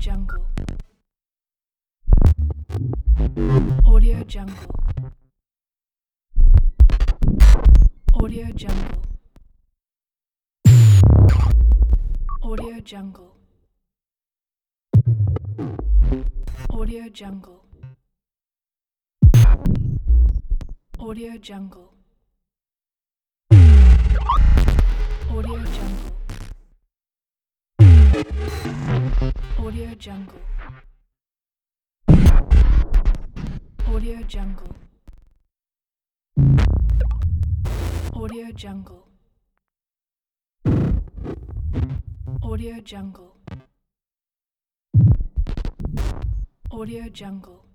Jungle. Audio Jungle. Audio Jungle. Audio Jungle. Audio Jungle. Audio Jungle. Audio Jungle. Audio Jungle. Audio Jungle. Audio Jungle. Audio Jungle. Audio Jungle.